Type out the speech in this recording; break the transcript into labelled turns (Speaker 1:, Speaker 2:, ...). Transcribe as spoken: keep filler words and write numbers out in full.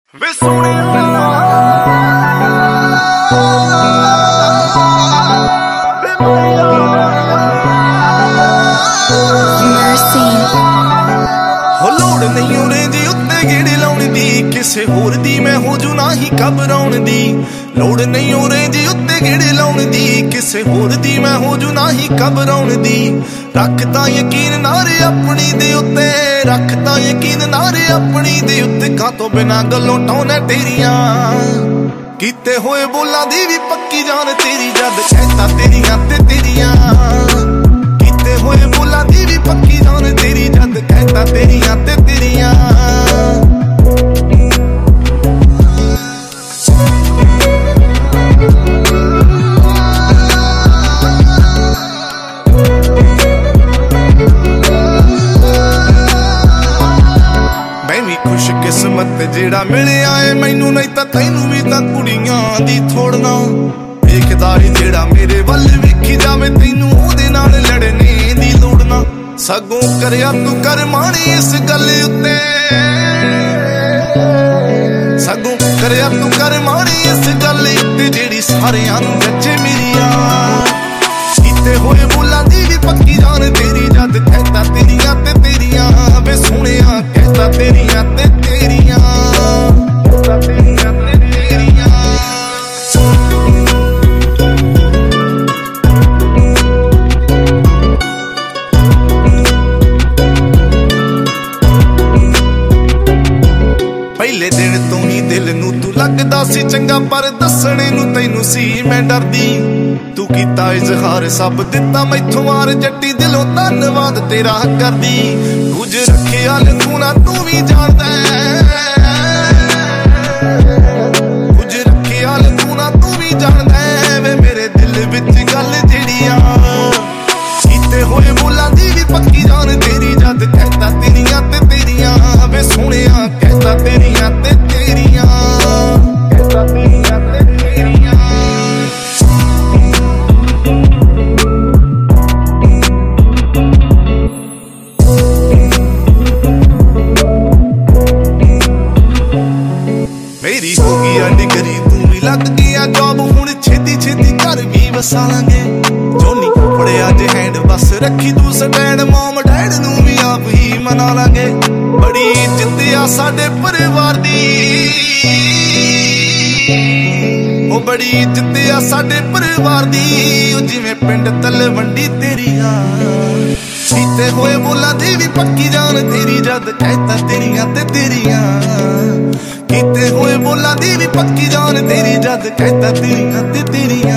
Speaker 1: ਵੇ ਸੋਹਣਿਆ ਵੇ ਮਾਇਆ ਹੋ ਲੋੜ ਨਹੀਂ ਉਰੇ ਦੀ ਉੱਤੇ ਗੇੜੇ ਲਾਉਣ ਦੀ, ਕਿਸੇ ਹੋਰ ਦੀ ਮੈਂ ਹੋ ਜੂ ਨਾ ਹੀ ਘਬਰਾਉਣ ਦੀ। ਲੋੜ ਨਹੀਂ ਉਰੇ ਦੀ ਉੱਤੇ ਗੇੜੇ ਲਾਉਣ ਦੀ, ਕਿਸੇ ਹੋਰ ਦੀ ਮੈਂ ਹੋ ਜੂ ਨਾ ਹੀ ਘਬਰਾਉਣ ਦੀ। ਰੱਖਦਾ ਯਕੀਨ ਨਾਰੇ ਆਪਣੀ ਦੇ ਉੱਤੇ, ਰੱਖਦਾ ਯਕੀਨ ਨਾਰੇ ਆਪਣੀ ਦੇ ਉੱਤੇ। ਕਾਤੋਂ ਬਿਨਾਂ ਗੱਲੋਂ ਟਾਉਣਾ ਤੇਰੀਆਂ, ਕੀਤੇ ਹੋਏ ਬੋਲਾਂ ਦੀ ਵੀ ਪੱਕੀ ਜਾਨ ਤੇਰੀ। ਜਦ ਕਹਿਤਾ ਤੇਰੀਆਂ ਤੇ ਤੇਰੀਆਂ, ਕੀਤੇ ਹੋਏ ਬੋਲਾਂ ਦੀ ਵੀ ਪੱਕੀ ਜਾਨ ਤੇਰੀ। ਜਦ ਕਹਿਤਾ ਤੇਰੀਆਂ ਤੇ ਤੇਰੀਆਂ। ਕਿਸਮਤ ਜਿਹੜਾ ਮਿਲਿਆ ਏ ਮੈਨੂੰ, ਨਹੀਂ ਤਾਂ ਤੈਨੂੰ ਵੀ ਤਾਂ ਕੁੜੀਆਂ ਦੀ ਥੋੜਨਾ। ਵੇਖਦਾ ਏ ਜਿਹੜਾ ਮੇਰੇ ਵੱਲ ਵੇਖੀ ਜਾਵੇ, ਤੈਨੂੰ ਉਹਦੇ ਨਾਲ ਲੜਨੇ ਦੀ ਲੋੜ ਨਾ। ਸਗੋਂ ਕਰਿਆ ਤੂੰ ਕਰ ਮਾਣੀ ਇਸ ਗੱਲ ਉੱਤੇ, ਸਗੋਂ ਕਰਿਆ ਤੂੰ ਕਰ ਮਾਣੀ ਇਸ ਗੱਲ ਉੱਤੇ। ਜਿਹੜੀ ਸਾਰਿਆਂ ਨੂੰ ਜੱਜੇ ਮੇਰੀਆਂ, ਕੀਤੇ ਹੋਏ ਬੋਲਾਂ ਦੀ ਵੀ ਪੱਕੀ ਜਾਨ ਤੇਰੀ। ਜਦ ਕਹਿਤਾ ਤੇਰੀਆਂ ਤੇ ਤੇਰੀਆਂ, ਵੇ ਸੋਹਣਿਆ ਕਹਿਤਾ ਤੇਰੀਆਂ ਤੇ ਤੇਰੀਆਂ, ਕਹਿਤਾ ਤੇਰੀਆਂ ਤੇ ਤੇਰੀਆਂ। ਪਹਿਲੇ ਦਿਨ ਤੋਂ ਹੀ ਦਿਲ ਨੂੰ ਤੂੰ ਲੱਗਦਾ ਸੀ ਚੰਗਾ, ਪਰ ਦੱਸਣੇ ਨੂੰ ਤੈਨੂੰ ਸੀ ਮੈਂ ਡਰਦੀ। ਤੂੰ ਕੀਤਾ ਇਜ਼ਹਾਰ ਸਭ ਦਿੱਤਾ ਮੈਥੋਂ ਵਾਰ, ਜੱਟੀ ਦਿਲੋਂ ਧੰਨਵਾਦ ਤੇਰਾ ਕਰਦੀ। ਕੁਝ ਰੱਖਿਆ ਤੂੰ ਨਾ ਤੂੰ ਵੀ ਜਾਣਦਾ, ਕੁਝ ਰੱਖਿਆ ਤੂੰ ਨਾ ਤੂੰ ਵੀ ਜਾਣਦਾ। ਵੇ ਮੇਰੇ ਦਿਲ ਵਿੱਚ ਗੱਲ ਜਿਹੜੀਆਂ, ਕੀਤੇ ਹੋਏ ਬੋਲਾਂ ਦੀ ਵੀ ਪੱਕੀ ਜਾਨ ਤੇਰੀ। ਜਦ ਕਹਿਤਾ ਤੇਰੀਆਂ ਤੇ ਤੇਰੀਆਂ, ਵੇ ਸੋਹਣਿਆ ਕਹਿਤਾ ਤੇਰੀਆਂ ਤੇ ਤੇਰੀਆਂ, ਕਹਿਤਾ ਤੇਰੀਆਂ ਤੇ ਤੇਰੀਆਂ। ਮੇਰੀ ਹੋ ਗਈ ਆ ਡਿਗਰੀ, ਤੂੰ ਵੀ ਲੱਗ ਗਿਆ ਜੋਬ, ਹੁਣ ਛੇਤੀ ਛੇਤੀ ਘਰ ਵੀ ਵਸਾ ਲਾਂਗੇ। ਜੋਨੀ ਫੜਿਆ ਜੇ ਹੈਂਡ ਬਸ ਰੱਖੀ ਤੂੰ ਸਟੈਂਡ, ਮੋਮ ਡੈਡ ਨੂੰ ਵੀ ਆਪ ਹੀ ਮਨਾ ਲਾਂਗੇ। ਬੜੀ ਇੱਜ਼ਤ ਆ ਸਾਡੇ ਪਰਿਵਾਰ ਦੀ, ਉਹ ਬੜੀ ਇੱਜ਼ਤ ਆ ਸਾਡੇ ਪਰਿਵਾਰ ਦੀ। ਉਹ ਜਿਵੇਂ ਪਿੰਡ ਤਲਵੰਡੀ ਤੇਰੀਆਂ, ਕੀਤੇ ਹੋਏ ਬੋਲਾਂ ਦੀ ਵੀ ਪੱਕੀ ਜਾਨ ਤੇਰੀ। ਜਦ ਕਹਿਤਾ ਤੇਰੀਆਂ ਤੇ ਤੇਰੀਆਂ, ਕੀਤੇ ਹੋਏ ਬੋਲਾਂ ਦੀ ਵੀ ਪੱਕੀ ਜਾਨ ਤੇਰੀ। ਜਦ ਕਹਿਤਾ ਤੇਰੀਆਂ ਤੇ ਤੇਰੀਆਂ।